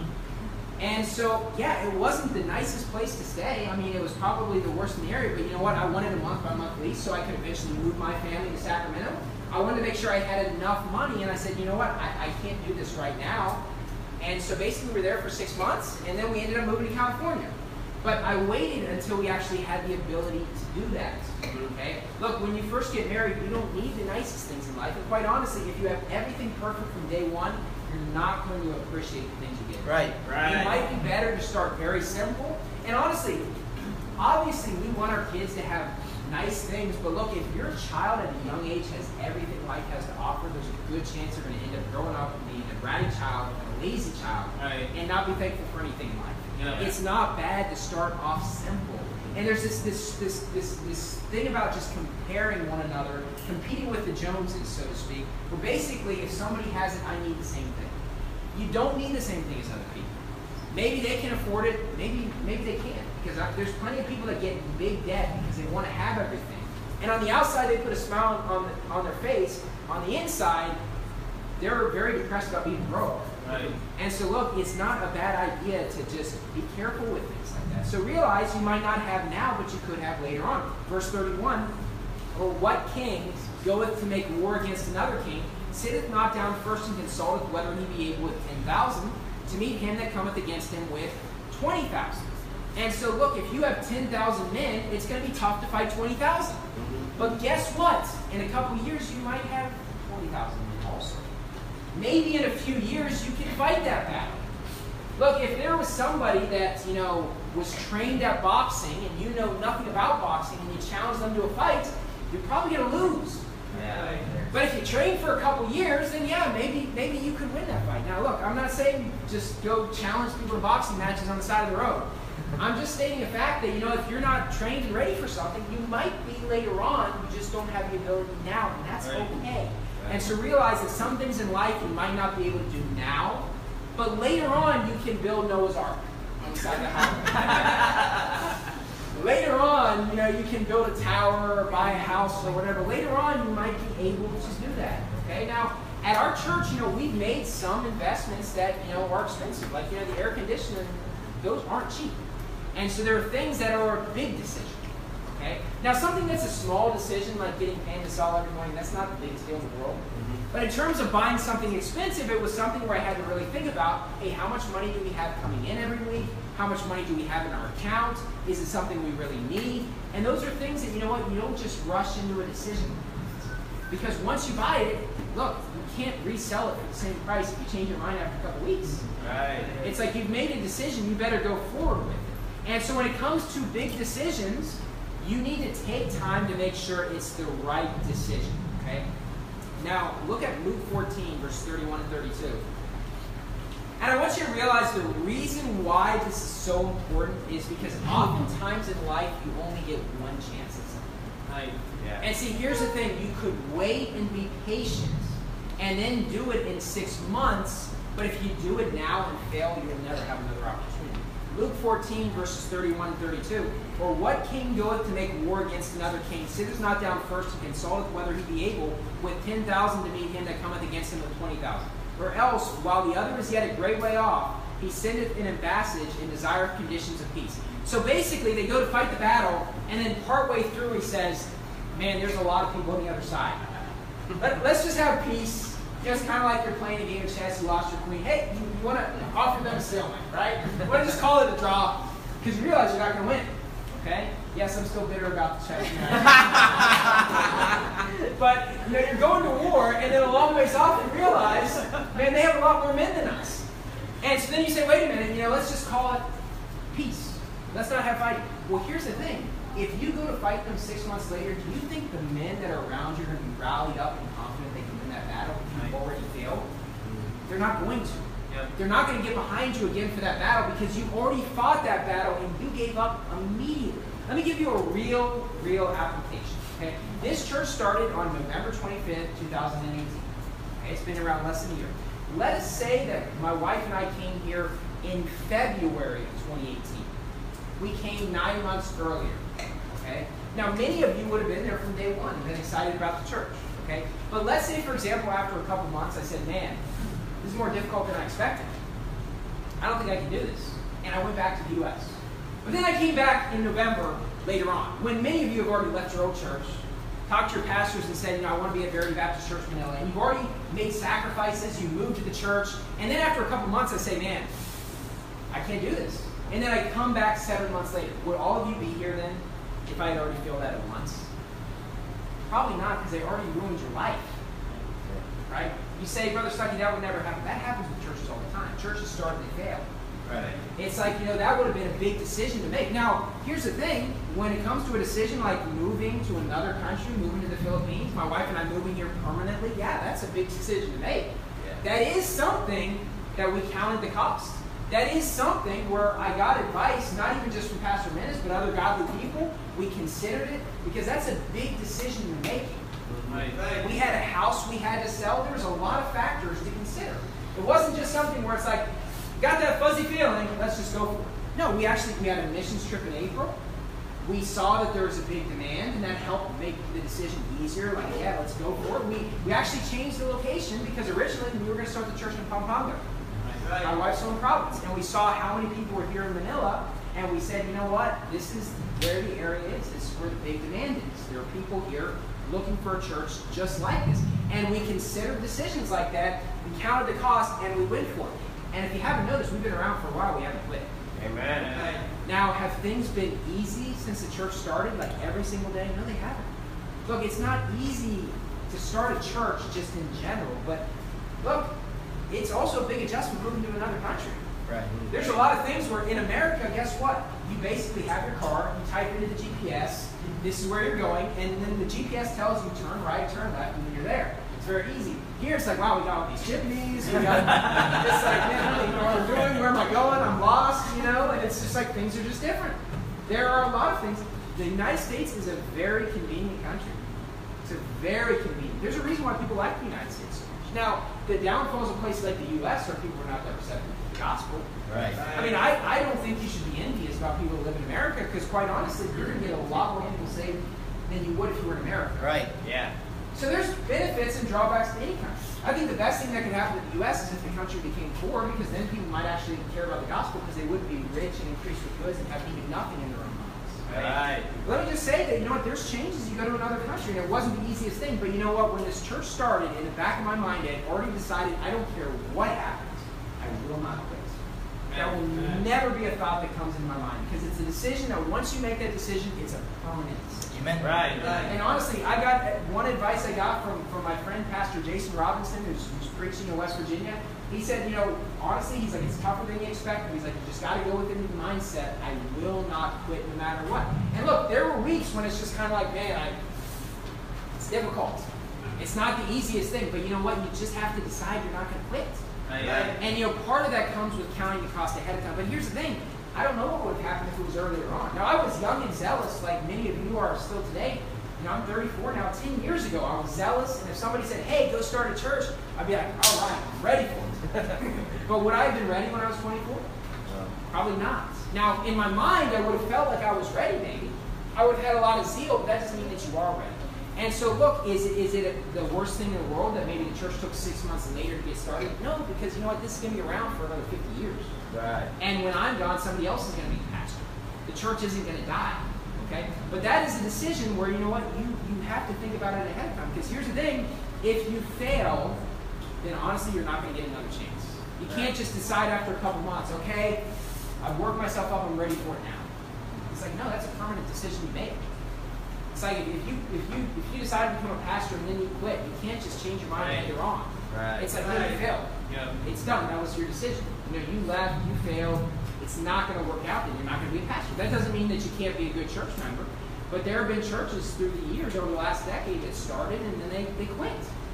A: And so, yeah, it wasn't the nicest place to stay. I mean, it was probably the worst in the area, but you know what? I wanted a month-by-month lease so I could eventually move my family to Sacramento. I wanted to make sure I had enough money, and I said, you know what? I, I can't do this right now. And so basically we were there for six months, and then we ended up moving to California. But I waited until we actually had the ability to do that. Okay? Look, when you first get married, you don't need the nicest things in life. And quite honestly, if you have everything perfect from day one, you're not going to appreciate the things you get.
B: Right, right.
A: It might be better to start very simple. And honestly, obviously, we want our kids to have nice things. But look, if your child at a young age has everything life has to offer, there's a good chance they're going to end up growing up and being a bratty child and a lazy child,
B: right,
A: and not be thankful for anything in life.
B: Yeah.
A: It's not bad to start off simple. And there's this this this this this thing about just comparing one another, competing with the Joneses, so to speak. Where basically, if somebody has it, I need the same thing. You don't need the same thing as other people. Maybe they can afford it. Maybe maybe they can't. Because I, there's plenty of people that get in big debt because they want to have everything. And on the outside, they put a smile on the, on their face. On the inside, they're very depressed about being broke.
B: Right.
A: And so look, it's not a bad idea to just be careful with things like that. So realize you might not have now, but you could have later on. Verse thirty-one, or what king goeth to make war against another king, sitteth not down first and consulteth whether he be able with ten thousand to meet him that cometh against him with twenty thousand. And so look, if you have ten thousand men, it's going to be tough to fight twenty thousand. But guess what? In a couple of years, you might have twenty thousand men also. Maybe in a few years you can fight that battle. Look, if there was somebody that, you know, was trained at boxing and you know nothing about boxing and you challenge them to a fight, you're probably going to lose.
B: Yeah.
A: But if you train for a couple years, then yeah, maybe maybe you could win that fight. Now look, I'm not saying just go challenge people to boxing matches on the side of the road. I'm just stating the fact that, you know, if you're not trained and ready for something, you might be later on, you just don't have the ability now, and that's
B: right,
A: okay. And so realize that some things in life you might not be able to do now, but later on you can build Noah's Ark on the side of the house. Later on, you know, you can build a tower or buy a house or whatever. Later on, you might be able to do that. Okay? Now, at our church, you know, we've made some investments that, you know, are expensive. Like, you know, the air conditioner, those aren't cheap. And so there are things that are a big decision. Okay? Now, something that's a small decision, like getting Pandasol every morning, that's not the biggest deal in the world. Mm-hmm. But in terms of buying something expensive, it was something where I had to really think about, hey, how much money do we have coming in every week? How much money do we have in our account? Is it something we really need? And those are things that, you know what, you don't just rush into a decision. Because once you buy it, look, you can't resell it for the same price if you change your mind after a couple weeks.
B: Right.
A: It's like you've made a decision, you better go forward with it. And so when it comes to big decisions, you need to take time to make sure it's the right decision, okay? Now, look at Luke fourteen, verse thirty-one and thirty-two. And I want you to realize the reason why this is so important is because oftentimes in life, you only get one chance at something.
B: Right. Yeah.
A: And see, here's the thing. You could wait and be patient and then do it in six months, but if you do it now and fail, you'll never have another opportunity. Luke fourteen, verses thirty-one and thirty-two. Or what king goeth to make war against another king, sitteth not down first and consulteth whether he be able with ten thousand to meet him that cometh against him with twenty thousand. Or else, while the other is yet a great way off, he sendeth an embassage in desire of conditions of peace. So basically, they go to fight the battle, and then partway through he says, man, there's a lot of people on the other side. Let, let's just have peace. Just kind of like you're playing a game of chess, you lost your queen. Hey, you, you want to offer them a stalemate, right? You want to just call it a draw, because you realize you're not going to win. Okay? Yes, I'm still bitter about the chess match. But you know, you're going to war, and then a long ways off, you realize, man, they have a lot more men than us. And so then you say, wait a minute, you know, let's just call it peace. Let's not have fighting. Well, here's the thing. If you go to fight them six months later, do you think the men that are around you are going to be rallied up and confident they can win that battle if you've already failed? They're not going to. Yep. They're not going to get behind you again for that battle because you already fought that battle and you gave up immediately. Let me give you a real, real application. Okay? This church started on November twenty-fifth, two thousand eighteen. Okay? It's been around less than a year. Let us say that my wife and I came here in February of twenty eighteen. We came nine months earlier. Okay? Now, many of you would have been there from day one and been excited about the church. Okay? But let's say, for example, after a couple months, I said, man, this is more difficult than I expected. I don't think I can do this. And I went back to the U S. But then I came back in November later on, when many of you have already left your old church, talked to your pastors and said, you know, I want to be at Verity Baptist Church, Manila. And you've already made sacrifices, you moved to the church. And then after a couple months, I say, man, I can't do this. and then I come back seven months later. Would all of you be here then if I had already failed that at once? Probably not, because they already ruined your life. Right? You say, Brother Stuckey, that would never happen. That happens with churches all the time. Churches start and they fail.
B: Right.
A: It's like, you know, that would have been a big decision to make. Now, here's the thing. When it comes to a decision like moving to another country, moving to the Philippines, my wife and I moving here permanently, yeah, that's a big decision to make.
B: Yeah.
A: That is something that we counted the cost. That is something where I got advice, not even just from Pastor Menace, but other godly people. We considered it, because that's a big decision you're making.
B: Right.
A: We had a house we had to sell. There was a lot of factors to consider. It wasn't just something where it's like, got that fuzzy feeling, let's just go for it. No, we actually, we had a missions trip in April. We saw that there was a big demand, and that helped make the decision easier. Like, yeah, let's go for it. We, we actually changed the location, because originally we were going to start the church in Pampanga.
B: Right.
A: My wife's home province. And we saw how many people were here in Manila, and we said, you know what? This is where the area is. This is where the big demand is. There are people here looking for a church just like this. And we considered decisions like that. We counted the cost, and we went for it. And if you haven't noticed, we've been around for a while. We haven't quit.
B: Amen.
A: Now, have things been easy since the church started, like every single day? No, they haven't. Look, it's not easy to start a church just in general, but look, it's also a big adjustment moving to another country.
B: Right.
A: There's a lot of things where in America, guess what? You basically have your car, you type into the G P S, this is where you're going, and then the G P S tells you turn right, turn left, and then you're there. It's very easy. Here it's like, wow, we got all these chimneys, we got, it's like, man, I don't even know what I'm doing, where am I going, I'm lost, you know, and it's just like things are just different. There are a lot of things. The United States is a very convenient country. It's a very convenient. There's a reason why people like the United States so much. Now, the downfalls of places like the U S are people are not that receptive to the gospel.
B: Right.
A: I mean, I, I don't think you should be envious about people who live in America, because quite honestly, you're going to get a lot more people saved than you would if you were in America.
B: Right. Yeah.
A: So there's benefits and drawbacks to any country. I think the best thing that could happen to the U S is if the country became poor, because then people might actually care about the gospel, because they wouldn't be rich and increased with goods and have even nothing in their own lives.
B: Right.
A: Let me just say that, you know what, there's changes. You go to another country, and it wasn't the easiest thing, but you know what, when this church started, in the back of my mind, I had already decided, I don't care what happens, I will not quit. That will never be a thought that comes into my mind, because it's a decision that once you make that decision, it's a permanent decision.
B: Amen. Right. Right.
A: And honestly, I got one advice I got from, from my friend Pastor Jason Robinson, who's, who's preaching in West Virginia. He said, you know, honestly, he's like, it's tougher than you expect. But he's like, you just got to go within the mindset, I will not quit no matter what. And look, there were weeks when it's just kind of like, man, I, it's difficult. It's not the easiest thing, but you know what? You just have to decide you're not going to quit.
B: Right. Right.
A: And you know, part of that comes with counting the cost ahead of time. But here's the thing. I don't know what would have happened if it was earlier on. Now, I was young and zealous, like many of you are still today. You know, I'm thirty-four now. Ten years ago, I was zealous, and if somebody said, hey, go start a church, I'd be like, all right, I'm ready for it. But would I have been ready when I was twenty-four?
B: No.
A: Probably not. Now, in my mind, I would have felt like I was ready, maybe. I would have had a lot of zeal, but that doesn't mean that you are ready. And so, look, is it, is it a, the worst thing in the world that maybe the church took six months later to get started? No, because you know what? This is going to be around for another fifty years.
B: Right.
A: And when I'm gone, somebody else is going to be the pastor. The church isn't going to die. Okay? But that is a decision where, you know what? You, you have to think about it ahead of time. Because here's the thing. If you fail, then honestly, you're not going to get another chance. You can't just decide after a couple months, okay, I've worked myself up, I'm ready for it now. It's like, no, that's a permanent decision you make. It's like if you if you if you decide to become a pastor and then you quit, you can't just change your mind
B: Right.
A: later on.
B: Right.
A: It's like, no, you failed.
B: Yeah.
A: It's done. That was your decision. You know, you left, you failed. It's not going to work out. Then you're not going to be a pastor. That doesn't mean that you can't be a good church member. But there have been churches through the years over the last decade that started and then they, they quit.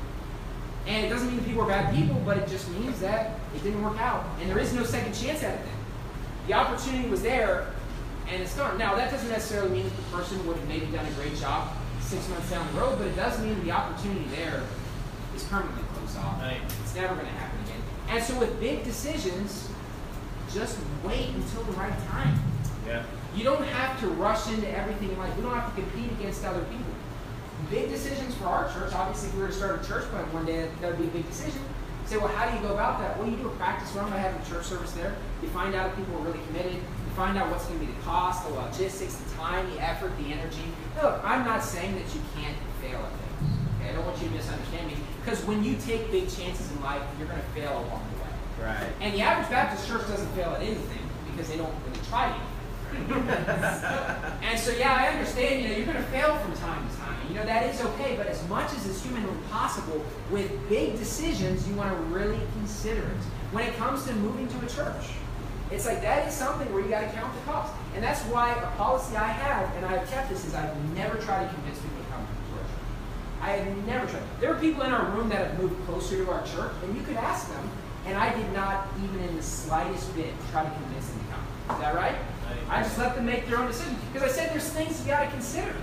A: And it doesn't mean that people are bad people, but it just means that it didn't work out. And there is no second chance at it then. The opportunity was there, and it's done. Now, that doesn't necessarily mean that the person would have maybe done a great job six months down the road, but it does mean the opportunity there is permanently closed off.
B: Right.
A: It's never going to happen again. And so with big decisions, just wait until the right time.
B: Yeah.
A: You don't have to rush into everything in life. You don't have to compete against other people. Big decisions for our church, obviously if we were to start a church plant one day, that would be a big decision. You say, well, how do you go about that? Well, you do a practice run by having a church service there. You find out if people are really committed. You find out what's going to be the cost, the logistics, the time, the effort, the energy. Look, I'm not saying that you can't fail at things. Okay? I don't want you to misunderstand me. Because when you take big chances in life, you're going to fail along the way.
B: Right.
A: And the average Baptist church doesn't fail at anything, because because they don't really try it. And so, yeah, I understand, you know, you're going to fail from time to time. You know, that is okay, but as much as is humanly possible, with big decisions, you want to really consider it. When it comes to moving to a church, it's like that is something where you got to count the cost. And that's why a policy I have, and I've kept this, is I've never tried to convince people to come to our church. I have never tried. There are people in our room that have moved closer to our church, and you could ask them, and I did not even in the slightest bit try to convince them to come. Is that right? I just let them make their own decision. Because I said there's things you got to consider.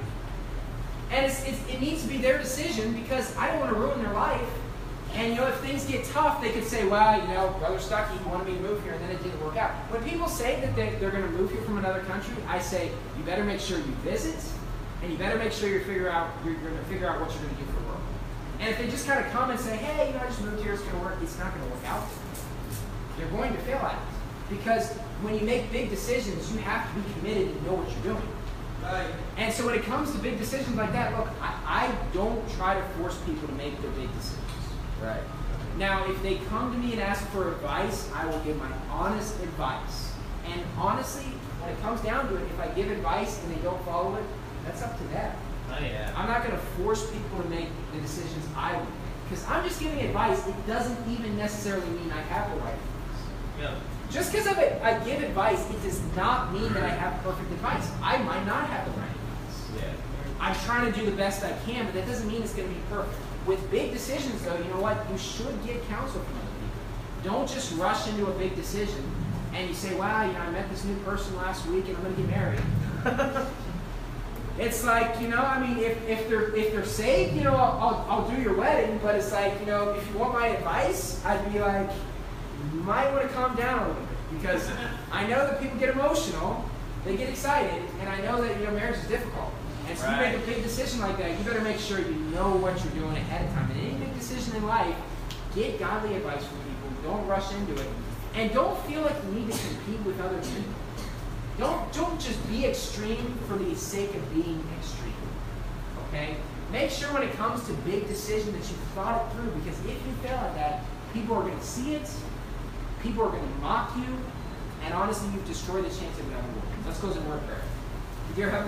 A: And it's, it's, it needs to be their decision because I don't want to ruin their life. And, you know, if things get tough, they could say, well, you know, Brother Stuckey wanted me to move here, and then it didn't work out. When people say that they, they're going to move here from another country, I say, you better make sure you visit, and you better make sure you figure out, you're going to figure out what you're going to do for work. And if they just kind of come and say, hey, you know, I just moved here, it's going to work, it's not going to work out. You're going to fail at it. Because when you make big decisions, you have to be committed and know what you're doing. Right. And so when it comes to big decisions like that, look, I, I don't try to force people to make their big decisions. Right. Now, if they come to me and ask for advice, I will give my honest advice. And honestly, when it comes down to it, if I give advice and they don't follow it, that's up to them.
B: Oh, yeah.
A: I'm not going to force people to make the decisions I would make. Because I'm just giving advice. It doesn't even necessarily mean I have the right advice.
B: Yeah.
A: Just because I give advice, it does not mean that I have perfect advice. I might not have the right advice.
B: Yeah.
A: I'm trying to do the best I can, but that doesn't mean it's going to be perfect. With big decisions, though, you know what? You should get counsel from other people. Don't just rush into a big decision and you say, wow, you know, I met this new person last week and I'm going to get married. It's like, you know, I mean, if, if they're if they're saved, you know, I'll, I'll, I'll do your wedding, but it's like, you know, if you want my advice, I'd be like, you might want to calm down a little bit, because I know that people get emotional, they get excited, and I know that, you know, marriage is difficult. And so right. You make a big decision like that, you better make sure you know what you're doing ahead of time. And any big decision in life, get godly advice from people. Don't rush into it. And don't feel like you need to compete with other people. Don't, don't just be extreme for the sake of being extreme. Okay? Make sure when it comes to big decisions that you've thought it through, because if you fail at that, people are going to see it, people are going to mock you, and honestly, you've destroyed the chance of another world. Let's close in word prayer. Dear Heavenly